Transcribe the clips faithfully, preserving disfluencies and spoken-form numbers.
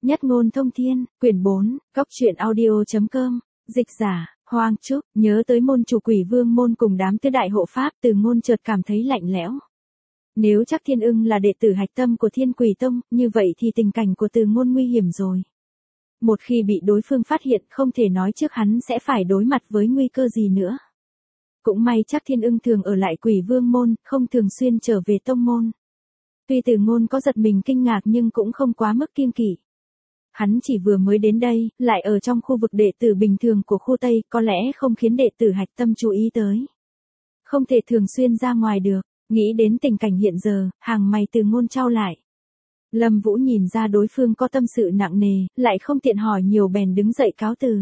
Nhất ngôn thông thiên, quyển bốn, góc truyện audio.com, dịch giả, Hoang Trúc, nhớ tới môn chủ Quỷ Vương môn cùng đám tứ đại hộ pháp, Từ Ngôn chợt cảm thấy lạnh lẽo. Nếu chắc Thiên Ưng là đệ tử hạch tâm của Thiên Quỷ Tông, như vậy thì tình cảnh của Từ Ngôn nguy hiểm rồi. Một khi bị đối phương phát hiện, không thể nói trước hắn sẽ phải đối mặt với nguy cơ gì nữa. Cũng may chắc Thiên Ưng thường ở lại Quỷ Vương môn, không thường xuyên trở về tông môn. Tuy Từ Ngôn có giật mình kinh ngạc nhưng cũng không quá mức kiêng kỵ. Hắn chỉ vừa mới đến đây, lại ở trong khu vực đệ tử bình thường của khu Tây, có lẽ không khiến đệ tử hạch tâm chú ý tới. Không thể thường xuyên ra ngoài được, nghĩ đến tình cảnh hiện giờ, hàng mày Từ Ngôn chau lại. Lâm Vũ nhìn ra đối phương có tâm sự nặng nề, lại không tiện hỏi nhiều bèn đứng dậy cáo từ.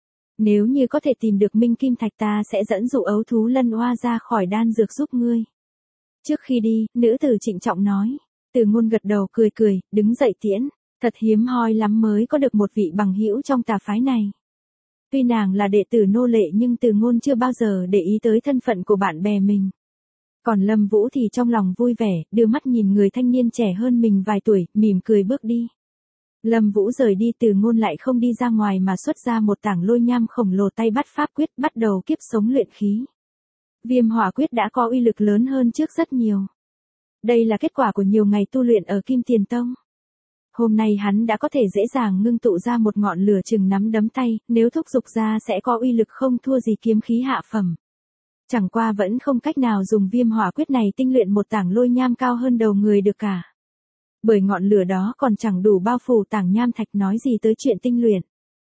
Nếu như có thể tìm được Minh Kim Thạch ta sẽ dẫn dụ ấu thú Lân Oa ra khỏi đan dược giúp ngươi. Trước khi đi, nữ tử trịnh trọng nói. Từ Ngôn gật đầu cười cười, đứng dậy tiễn. Thật hiếm hoi lắm mới có được một vị bằng hữu trong tà phái này. Tuy nàng là đệ tử nô lệ nhưng Từ Ngôn chưa bao giờ để ý tới thân phận của bạn bè mình. Còn Lâm Vũ thì trong lòng vui vẻ, đưa mắt nhìn người thanh niên trẻ hơn mình vài tuổi, mỉm cười bước đi. Lâm Vũ rời đi, Từ Ngôn lại không đi ra ngoài mà xuất ra một tảng lôi nham khổng lồ, tay bắt pháp quyết, bắt đầu kiếp sống luyện khí. Viêm hỏa quyết đã có uy lực lớn hơn trước rất nhiều. Đây là kết quả của nhiều ngày tu luyện ở Kim Tiền Tông. Hôm nay hắn đã có thể dễ dàng ngưng tụ ra một ngọn lửa chừng nắm đấm tay, nếu thúc giục ra sẽ có uy lực không thua gì kiếm khí hạ phẩm. Chẳng qua vẫn không cách nào dùng viêm hỏa quyết này tinh luyện một tảng lôi nham cao hơn đầu người được cả. Bởi ngọn lửa đó còn chẳng đủ bao phủ tảng nham thạch, nói gì tới chuyện tinh luyện.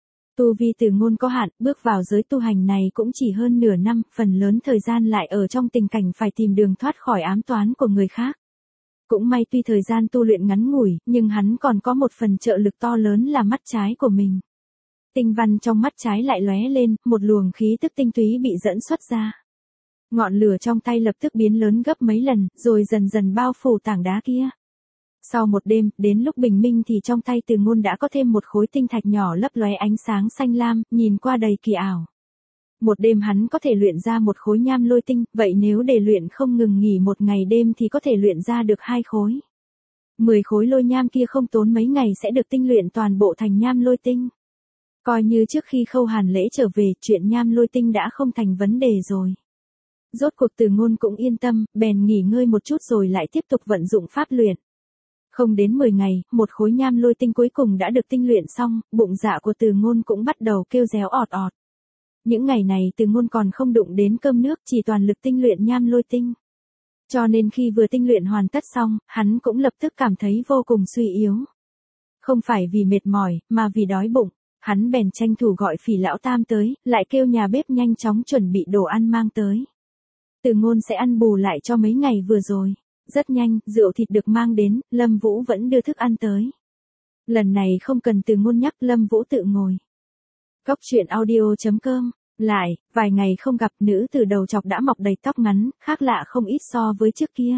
Tu vi Từ Ngôn có hạn, bước vào giới tu hành này cũng chỉ hơn nửa năm, phần lớn thời gian lại ở trong tình cảnh phải tìm đường thoát khỏi ám toán của người khác. Cũng may tuy thời gian tu luyện ngắn ngủi, nhưng hắn còn có một phần trợ lực to lớn là mắt trái của mình. Tinh văn trong mắt trái lại lóe lên, một luồng khí tức tinh túy bị dẫn xuất ra. Ngọn lửa trong tay lập tức biến lớn gấp mấy lần, rồi dần dần bao phủ tảng đá kia. Sau một đêm, đến lúc bình minh thì trong tay Từ Ngôn đã có thêm một khối tinh thạch nhỏ lấp lóe ánh sáng xanh lam, nhìn qua đầy kỳ ảo. Một đêm hắn có thể luyện ra một khối nham lôi tinh, vậy nếu để luyện không ngừng nghỉ một ngày đêm thì có thể luyện ra được hai khối. Mười khối lôi nham kia không tốn mấy ngày sẽ được tinh luyện toàn bộ thành nham lôi tinh. Coi như trước khi Khâu Hàn Lễ trở về, chuyện nham lôi tinh đã không thành vấn đề rồi. Rốt cuộc Từ Ngôn cũng yên tâm, bèn nghỉ ngơi một chút rồi lại tiếp tục vận dụng pháp luyện. Không đến mười ngày, một khối nham lôi tinh cuối cùng đã được tinh luyện xong, bụng dạ của Từ Ngôn cũng bắt đầu kêu réo ọt ọt. Những ngày này Từ Ngôn còn không đụng đến cơm nước, chỉ toàn lực tinh luyện nham lôi tinh. Cho nên khi vừa tinh luyện hoàn tất xong, hắn cũng lập tức cảm thấy vô cùng suy yếu. Không phải vì mệt mỏi, mà vì đói bụng. Hắn bèn tranh thủ gọi Phỉ Lão Tam tới, lại kêu nhà bếp nhanh chóng chuẩn bị đồ ăn mang tới. Từ Ngôn sẽ ăn bù lại cho mấy ngày vừa rồi. Rất nhanh, rượu thịt được mang đến, Lâm Vũ vẫn đưa thức ăn tới. Lần này không cần Từ Ngôn nhắc, Lâm Vũ tự ngồi. Góc truyện audio.com. Lại, vài ngày không gặp, nữ từ đầu chọc đã mọc đầy tóc ngắn, khác lạ không ít so với trước kia.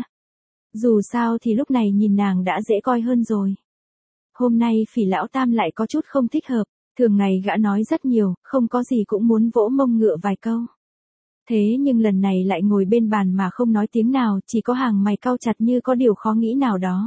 Dù sao thì lúc này nhìn nàng đã dễ coi hơn rồi. Hôm nay Phỉ Lão Tam lại có chút không thích hợp, thường ngày gã nói rất nhiều, không có gì cũng muốn vỗ mông ngựa vài câu. Thế nhưng lần này lại ngồi bên bàn mà không nói tiếng nào, chỉ có hàng mày cau chặt như có điều khó nghĩ nào đó.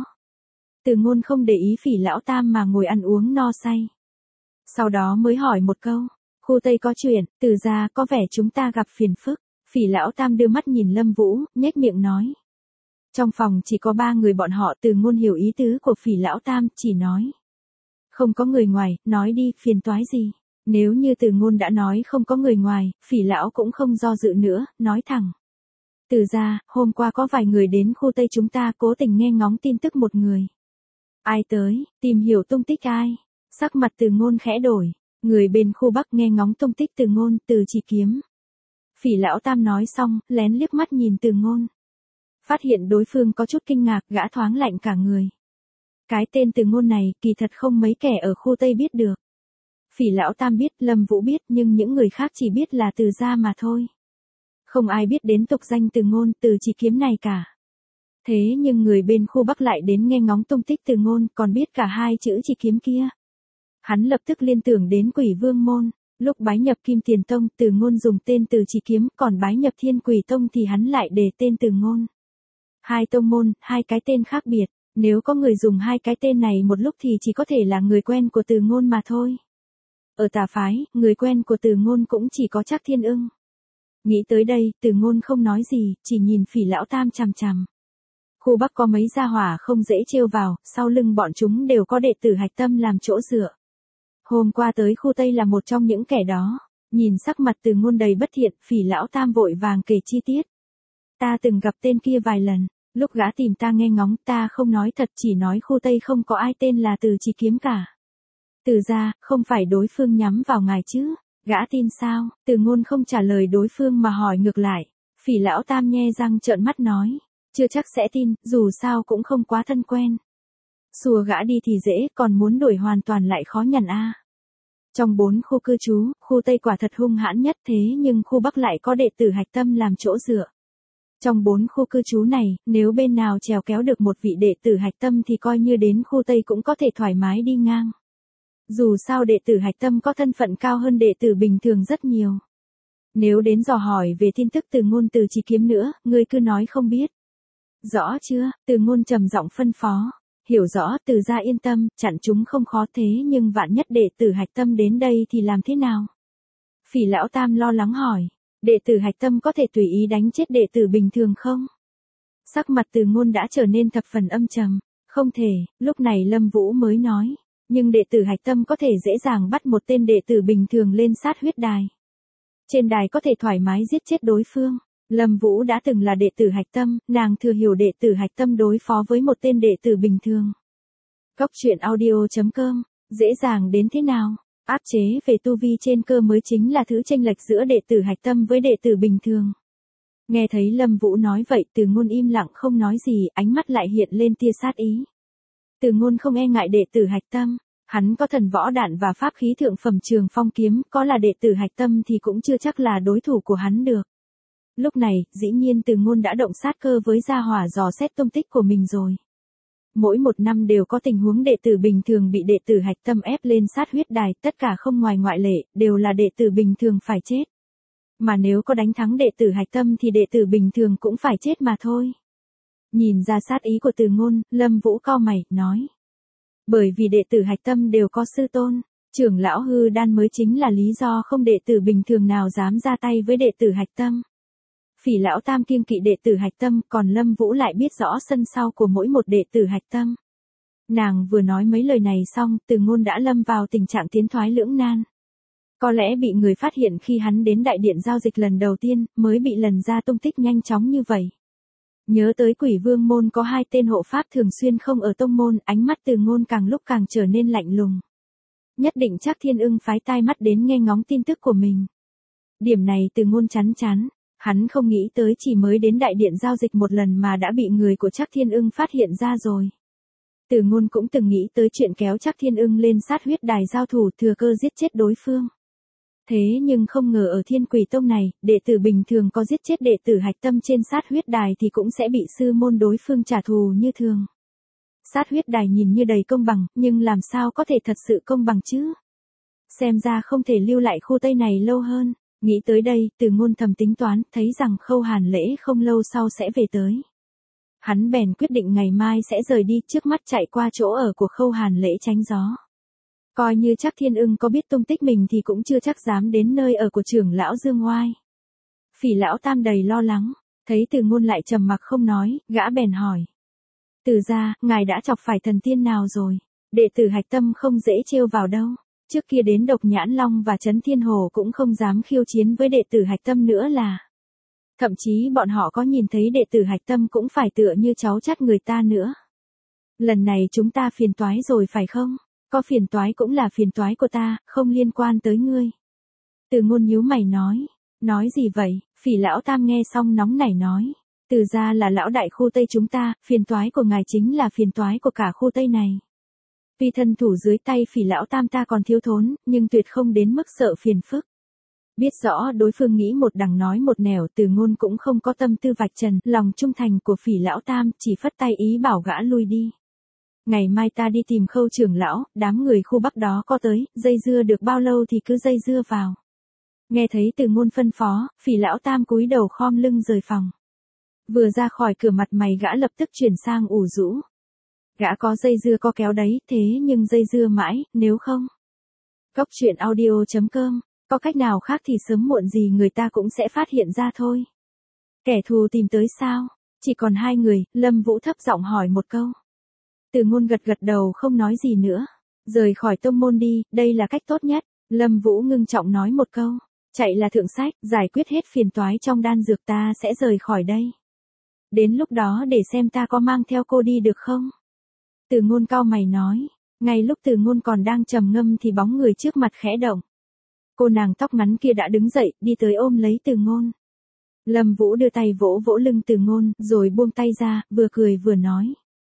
Từ Ngôn không để ý Phỉ Lão Tam mà ngồi ăn uống no say. Sau đó mới hỏi một câu, khu Tây có chuyện, Từ gia có vẻ chúng ta gặp phiền phức. Phỉ Lão Tam đưa mắt nhìn Lâm Vũ, nhếch miệng nói. Trong phòng chỉ có ba người bọn họ. Từ Ngôn hiểu ý tứ của Phỉ Lão Tam, chỉ nói. Không có người ngoài, nói đi, phiền toái gì. Nếu như Từ Ngôn đã nói không có người ngoài, Phỉ Lão cũng không do dự nữa, nói thẳng. Từ gia, hôm qua có vài người đến khu Tây chúng ta, cố tình nghe ngóng tin tức một người. Ai tới, tìm hiểu tung tích ai? Sắc mặt Từ Ngôn khẽ đổi. Người bên khu Bắc nghe ngóng tung tích Từ Ngôn, Từ Chỉ Kiếm. Phỉ Lão Tam nói xong, lén liếc mắt nhìn Từ Ngôn. Phát hiện đối phương có chút kinh ngạc, gã thoáng lạnh cả người. Cái tên Từ Ngôn này, kỳ thật không mấy kẻ ở khu Tây biết được. Phỉ Lão Tam biết, Lâm Vũ biết, nhưng những người khác chỉ biết là Từ gia mà thôi. Không ai biết đến tục danh Từ Ngôn, Từ Chỉ Kiếm này cả. Thế nhưng người bên khu Bắc lại đến nghe ngóng tung tích Từ Ngôn, còn biết cả hai chữ Chỉ Kiếm kia. Hắn lập tức liên tưởng đến Quỷ Vương môn, lúc bái nhập Kim Tiền Tông, Từ Ngôn dùng tên Từ Chỉ Kiếm, còn bái nhập Thiên Quỷ Tông thì hắn lại để tên Từ Ngôn. Hai tông môn, hai cái tên khác biệt, Nếu có người dùng hai cái tên này một lúc thì chỉ có thể là người quen của Từ Ngôn mà thôi. Ở tà phái, người quen của Từ Ngôn cũng chỉ có Trác Thiên Ưng. Nghĩ tới đây, Từ Ngôn không nói gì, chỉ nhìn Phỉ Lão Tam chằm chằm. Khu Bắc có mấy gia hỏa không dễ trêu vào, sau lưng bọn chúng đều có đệ tử hạch tâm làm chỗ dựa. Hôm qua tới khu Tây là một trong những kẻ đó. Nhìn sắc mặt Từ Ngôn đầy bất thiện, Phỉ Lão Tam vội vàng kể chi tiết. Ta từng gặp tên kia vài lần, lúc gã tìm ta nghe ngóng, ta không nói thật, chỉ nói khu Tây không có ai tên là Từ Chí Kiếm cả. Từ ra, không phải đối phương nhắm vào ngài chứ, gã tin sao? Từ Ngôn không trả lời đối phương mà hỏi ngược lại. Phỉ Lão Tam nhe răng trợn mắt nói, chưa chắc sẽ tin, dù sao cũng không quá thân quen. Xua gã đi thì dễ, còn muốn đuổi hoàn toàn lại khó nhằn a. Trong bốn khu cư trú, khu Tây quả thật hung hãn nhất, thế nhưng khu Bắc lại có đệ tử hạch tâm làm chỗ dựa. Trong bốn khu cư trú này, nếu bên nào trèo kéo được một vị đệ tử hạch tâm thì coi như đến khu Tây cũng có thể thoải mái đi ngang. Dù sao đệ tử hạch tâm có thân phận cao hơn đệ tử bình thường rất nhiều. Nếu đến dò hỏi về tin tức Từ Ngôn Từ Chí Kiếm nữa, ngươi cứ nói không biết. Rõ chưa? Từ Ngôn trầm giọng phân phó. Hiểu rõ, Từ gia yên tâm, chặn chúng không khó, thế nhưng vạn nhất đệ tử hạch tâm đến đây thì làm thế nào? Phỉ Lão Tam lo lắng hỏi. Đệ tử hạch tâm có thể tùy ý đánh chết đệ tử bình thường không? Sắc mặt Từ Ngôn đã trở nên thập phần âm trầm. Không thể, lúc này Lâm Vũ mới nói. Nhưng đệ tử hạch tâm có thể dễ dàng bắt một tên đệ tử bình thường lên sát huyết đài. Trên đài có thể thoải mái giết chết đối phương. Lâm Vũ đã từng là đệ tử hạch tâm, nàng thừa hiểu đệ tử hạch tâm đối phó với một tên đệ tử bình thường. Cốc truyện audio chấm com, dễ dàng đến thế nào? Áp chế về tu vi trên cơ mới chính là thứ chênh lệch giữa đệ tử hạch tâm với đệ tử bình thường. Nghe thấy Lâm Vũ nói vậy, Từ Ngôn im lặng không nói gì, ánh mắt lại hiện lên tia sát ý. Từ Ngôn không e ngại đệ tử hạch tâm, hắn có thần võ đạn và pháp khí thượng phẩm Trường Phong kiếm, có là đệ tử hạch tâm thì cũng chưa chắc là đối thủ của hắn được. Lúc này, dĩ nhiên Từ Ngôn đã động sát cơ với gia hỏa dò xét tung tích của mình rồi. Mỗi một năm đều có tình huống đệ tử bình thường bị đệ tử hạch tâm ép lên sát huyết đài, tất cả không ngoài ngoại lệ, đều là đệ tử bình thường phải chết. Mà nếu có đánh thắng đệ tử hạch tâm thì đệ tử bình thường cũng phải chết mà thôi. Nhìn ra sát ý của Từ Ngôn, Lâm Vũ cau mày, nói. Bởi vì đệ tử hạch tâm đều có sư tôn, trưởng lão hư đan mới chính là lý do không đệ tử bình thường nào dám ra tay với đệ tử hạch tâm. Phỉ Lão Tam kiêng kỵ đệ tử hạch tâm, còn Lâm Vũ lại biết rõ sân sau của mỗi một đệ tử hạch tâm. Nàng vừa nói mấy lời này xong, Từ Ngôn đã lâm vào tình trạng tiến thoái lưỡng nan. Có lẽ bị người phát hiện khi hắn đến đại điện giao dịch lần đầu tiên, mới bị lần ra tung tích nhanh chóng như vậy. Nhớ tới Quỷ Vương môn có hai tên hộ pháp thường xuyên không ở tông môn, ánh mắt Từ Ngôn càng lúc càng trở nên lạnh lùng. Nhất định Trác Thiên Ưng phái tai mắt đến nghe ngóng tin tức của mình. Điểm này Từ Ngôn chán chán. Hắn không nghĩ tới chỉ mới đến đại điện giao dịch một lần mà đã bị người của Trác Thiên Ưng phát hiện ra rồi. Từ Ngôn cũng từng nghĩ tới chuyện kéo Trác Thiên Ưng lên sát huyết đài giao thủ thừa cơ giết chết đối phương. Thế nhưng không ngờ ở Thiên Quỷ Tông này, đệ tử bình thường có giết chết đệ tử hạch tâm trên sát huyết đài thì cũng sẽ bị sư môn đối phương trả thù như thường. Sát huyết đài nhìn như đầy công bằng, nhưng làm sao có thể thật sự công bằng chứ? Xem ra không thể lưu lại khu Tây này lâu hơn. Nghĩ tới đây, Từ Ngôn thầm tính toán, thấy rằng Khâu Hàn Lễ không lâu sau sẽ về tới. Hắn bèn quyết định ngày mai sẽ rời đi, trước mắt chạy qua chỗ ở của Khâu Hàn Lễ tránh gió. Coi như Trác Thiên Ưng có biết tung tích mình thì cũng chưa chắc dám đến nơi ở của trưởng lão Dương Oai. Phỉ Lão Tam đầy lo lắng, thấy Từ Ngôn lại trầm mặc không nói, gã bèn hỏi. Từ gia, ngài đã chọc phải thần tiên nào rồi? Đệ tử hạch tâm không dễ trêu vào đâu. Trước kia đến Độc Nhãn Long và Trấn Thiên Hồ cũng không dám khiêu chiến với đệ tử hạch tâm nữa là. Thậm chí bọn họ có nhìn thấy đệ tử hạch tâm cũng phải tựa như cháu chắt người ta nữa. Lần này chúng ta phiền toái rồi phải không? Có phiền toái cũng là phiền toái của ta, không liên quan tới ngươi. Từ Ngôn nhíu mày nói. Nói gì vậy? Phỉ Lão Tam nghe xong nóng nảy nói. Từ gia là lão đại khu Tây chúng ta, phiền toái của ngài chính là phiền toái của cả khu Tây này. Tuy thân thủ dưới tay Phỉ Lão Tam ta còn thiếu thốn, nhưng tuyệt không đến mức sợ phiền phức. Biết rõ đối phương nghĩ một đằng nói một nẻo, Từ Ngôn cũng không có tâm tư vạch trần lòng trung thành của Phỉ Lão Tam, chỉ phất tay ý bảo gã lui đi. Ngày mai ta đi tìm Khâu trưởng lão, đám người khu Bắc đó có tới, dây dưa được bao lâu thì cứ dây dưa vào. Nghe thấy Từ Ngôn phân phó, Phỉ Lão Tam cúi đầu khom lưng rời phòng. Vừa ra khỏi cửa mặt mày gã lập tức chuyển sang ủ rũ. Gã có dây dưa có kéo đấy, thế nhưng dây dưa mãi, nếu không. Cốc truyện audio chấm com, có cách nào khác thì sớm muộn gì người ta cũng sẽ phát hiện ra thôi. Kẻ thù tìm tới sao? Chỉ còn hai người, Lâm Vũ thấp giọng hỏi một câu. Từ Ngôn gật gật đầu không nói gì nữa. Rời khỏi tông môn đi, đây là cách tốt nhất. Lâm Vũ ngưng trọng nói một câu. Chạy là thượng sách, giải quyết hết phiền toái trong đan dược ta sẽ rời khỏi đây. Đến lúc đó để xem ta có mang theo cô đi được không? Từ Ngôn cau mày nói. Ngay lúc Từ Ngôn còn đang trầm ngâm thì bóng người trước mặt khẽ động. Cô nàng tóc ngắn kia đã đứng dậy, đi tới ôm lấy Từ Ngôn. Lâm Vũ đưa tay vỗ vỗ lưng Từ Ngôn, rồi buông tay ra, vừa cười vừa nói.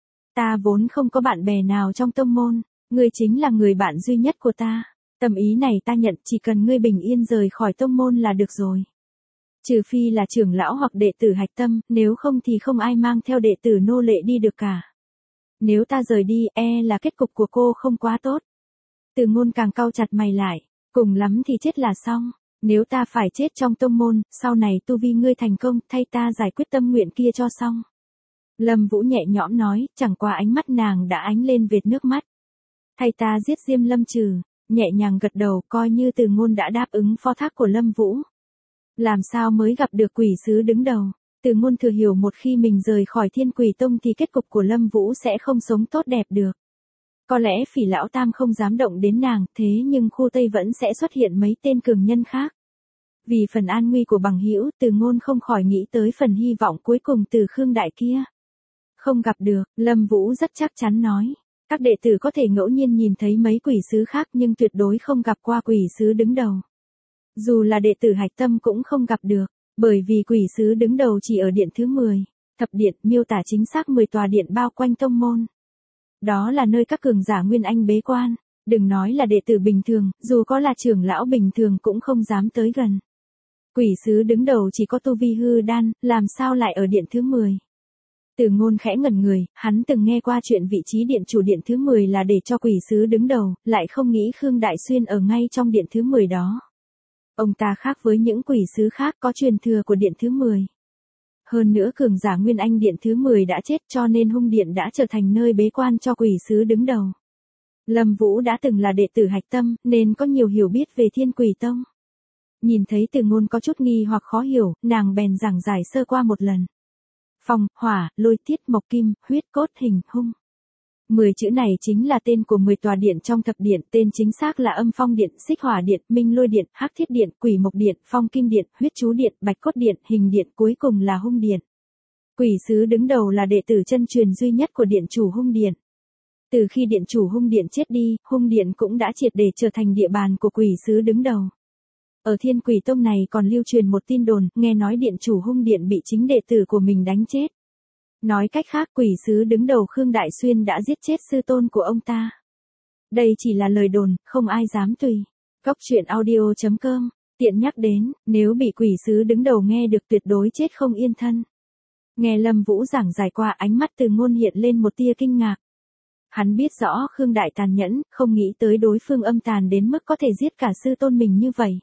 Ta vốn không có bạn bè nào trong tông môn, ngươi chính là người bạn duy nhất của ta. Tâm ý này ta nhận, chỉ cần ngươi bình yên rời khỏi tông môn là được rồi. Trừ phi là trưởng lão hoặc đệ tử hạch tâm, nếu không thì không ai mang theo đệ tử nô lệ đi được cả. Nếu ta rời đi, e là kết cục của cô không quá tốt. Từ Ngôn càng cau chặt mày lại, cùng lắm thì chết là xong. Nếu ta phải chết trong tông môn, sau này tu vi ngươi thành công, thay ta giải quyết tâm nguyện kia cho xong. Lâm Vũ nhẹ nhõm nói, chẳng qua ánh mắt nàng đã ánh lên vệt nước mắt. Thay ta giết Diêm Lâm Trừ, nhẹ nhàng gật đầu, coi như Từ Ngôn đã đáp ứng phó thác của Lâm Vũ. Làm sao mới gặp được quỷ sứ đứng đầu? Từ Ngôn thừa hiểu một khi mình rời khỏi Thiên Quỷ Tông thì kết cục của Lâm Vũ sẽ không sống tốt đẹp được. Có lẽ Phỉ lão tam không dám động đến nàng, thế nhưng khu Tây vẫn sẽ xuất hiện mấy tên cường nhân khác. Vì phần an nguy của bằng hữu, Từ Ngôn không khỏi nghĩ tới phần hy vọng cuối cùng từ Khương Đại kia. Không gặp được, Lâm Vũ rất chắc chắn nói. Các đệ tử có thể ngẫu nhiên nhìn thấy mấy quỷ sứ khác nhưng tuyệt đối không gặp qua quỷ sứ đứng đầu. Dù là đệ tử hạch tâm cũng không gặp được, bởi vì quỷ sứ đứng đầu chỉ ở điện thứ mười. Thập điện miêu tả chính xác mười tòa điện bao quanh tông môn. Đó là nơi các cường giả Nguyên Anh bế quan, đừng nói là đệ tử bình thường, dù có là trưởng lão bình thường cũng không dám tới gần. Quỷ sứ đứng đầu chỉ có tu vi hư đan, làm sao lại ở điện thứ mười? Từ Ngôn khẽ ngẩn người, hắn từng nghe qua chuyện vị trí điện chủ điện thứ mười là để cho quỷ sứ đứng đầu, lại không nghĩ Khương Đại Xuyên ở ngay trong điện thứ mười đó. Ông ta khác với những quỷ sứ khác, có truyền thừa của điện thứ mười. Hơn nữa cường giả Nguyên Anh điện thứ mười đã chết, cho nên hung điện đã trở thành nơi bế quan cho quỷ sứ đứng đầu. Lâm Vũ đã từng là đệ tử hạch tâm, nên có nhiều hiểu biết về Thiên Quỷ Tông. Nhìn thấy Từ Ngôn có chút nghi hoặc khó hiểu, nàng bèn giảng giải sơ qua một lần. Phong, hỏa, lôi, thiết, mộc, kim, huyết, cốt, hình, hung. Mười chữ này chính là tên của mười tòa điện trong thập điện, tên chính xác là Âm Phong Điện, Xích Hỏa Điện, Minh Lôi Điện, Hắc Thiết Điện, Quỷ Mộc Điện, Phong Kim Điện, Huyết Chú Điện, Bạch Cốt Điện, Hình Điện, cuối cùng là Hung Điện. Quỷ sứ đứng đầu là đệ tử chân truyền duy nhất của điện chủ Hung Điện. Từ khi điện chủ Hung Điện chết đi, Hung Điện cũng đã triệt để trở thành địa bàn của quỷ sứ đứng đầu. Ở Thiên Quỷ Tông này còn lưu truyền một tin đồn, nghe nói điện chủ Hung Điện bị chính đệ tử của mình đánh chết. Nói cách khác, quỷ sứ đứng đầu Khương Đại Xuyên đã giết chết sư tôn của ông ta. Đây chỉ là lời đồn, không ai dám tùy. Cốc truyện audio chấm com, tiện nhắc đến, nếu bị quỷ sứ đứng đầu nghe được tuyệt đối chết không yên thân. Nghe Lâm Vũ giảng giải qua, ánh mắt Từ Ngôn hiện lên một tia kinh ngạc. Hắn biết rõ Khương Đại tàn nhẫn, không nghĩ tới đối phương âm tàn đến mức có thể giết cả sư tôn mình như vậy.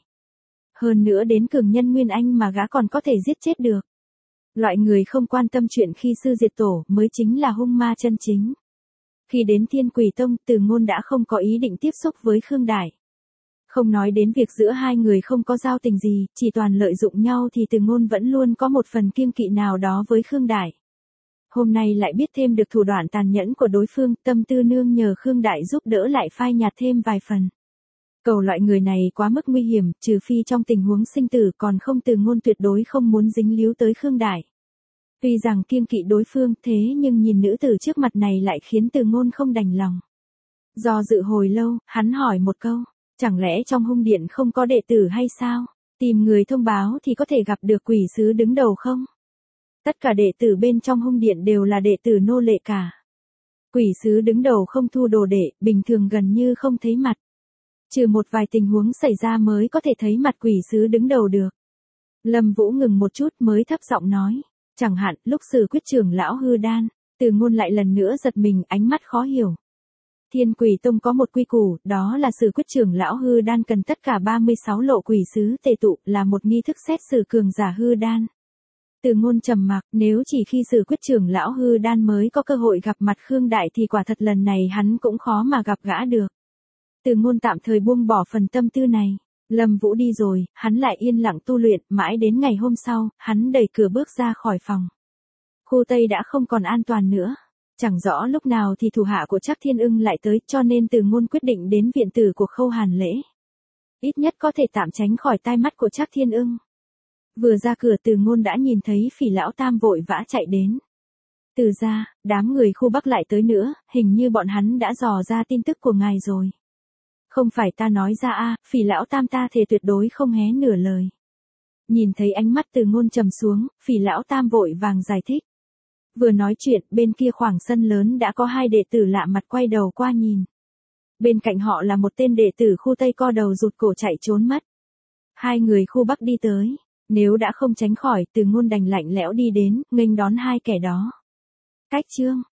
Hơn nữa đến cường nhân Nguyên Anh mà gã còn có thể giết chết được. Loại người không quan tâm chuyện khi sư diệt tổ mới chính là hung ma chân chính. Khi đến Thiên Quỷ Tông, Từ Ngôn đã không có ý định tiếp xúc với Khương Đại. Không nói đến việc giữa hai người không có giao tình gì, chỉ toàn lợi dụng nhau thì Từ Ngôn vẫn luôn có một phần kiêng kỵ nào đó với Khương Đại. Hôm nay lại biết thêm được thủ đoạn tàn nhẫn của đối phương, tâm tư nương nhờ Khương Đại giúp đỡ lại phai nhạt thêm vài phần. Cầu loại người này quá mức nguy hiểm, trừ phi trong tình huống sinh tử, còn không Từ Ngôn tuyệt đối không muốn dính líu tới Khương Đại. Tuy rằng kiêng kỵ đối phương, thế nhưng nhìn nữ tử trước mặt này lại khiến Từ Ngôn không đành lòng. Do dự hồi lâu, hắn hỏi một câu, chẳng lẽ trong Hung Điện không có đệ tử hay sao? Tìm người thông báo thì có thể gặp được quỷ sứ đứng đầu không? Tất cả đệ tử bên trong Hung Điện đều là đệ tử nô lệ cả. Quỷ sứ đứng đầu không thu đồ đệ, bình thường gần như không thấy mặt. Trừ một vài tình huống xảy ra mới có thể thấy mặt quỷ sứ đứng đầu được. Lâm Vũ ngừng một chút mới thấp giọng nói. Chẳng hạn, lúc Sử Quyết trưởng lão hư đan, Từ Ngôn lại lần nữa giật mình, ánh mắt khó hiểu. Thiên Quỷ Tông có một quy củ, đó là Sử Quyết trưởng lão hư đan cần tất cả ba mươi sáu lộ quỷ sứ tề tụ, là một nghi thức xét xử cường giả hư đan. Từ Ngôn trầm mặc, nếu chỉ khi Sử Quyết trưởng lão hư đan mới có cơ hội gặp mặt Khương Đại thì quả thật lần này hắn cũng khó mà gặp gã được. Từ Ngôn tạm thời buông bỏ phần tâm tư này. Lâm Vũ đi rồi, hắn lại yên lặng tu luyện, mãi đến ngày hôm sau, hắn đẩy cửa bước ra khỏi phòng. Khu Tây đã không còn an toàn nữa. Chẳng rõ lúc nào thì thủ hạ của Trác Thiên Ưng lại tới, cho nên Từ Ngôn quyết định đến viện tử của Khâu Hàn Lễ. Ít nhất có thể tạm tránh khỏi tai mắt của Trác Thiên Ưng. Vừa ra cửa Từ Ngôn đã nhìn thấy Phỉ lão tam vội vã chạy đến. Từ gia, đám người khu Bắc lại tới nữa, hình như bọn hắn đã dò ra tin tức của ngài rồi. Không phải ta nói ra a, Phỉ lão tam ta thề tuyệt đối không hé nửa lời. Nhìn thấy ánh mắt Từ Ngôn trầm xuống, Phỉ lão tam vội vàng giải thích. Vừa nói chuyện, bên kia khoảng sân lớn đã có hai đệ tử lạ mặt quay đầu qua nhìn. Bên cạnh họ là một tên đệ tử khu Tây co đầu rụt cổ chạy trốn mất. Hai người khu Bắc đi tới. Nếu đã không tránh khỏi, Từ Ngôn đành lạnh lẽo đi đến, nghênh đón hai kẻ đó. Cách chương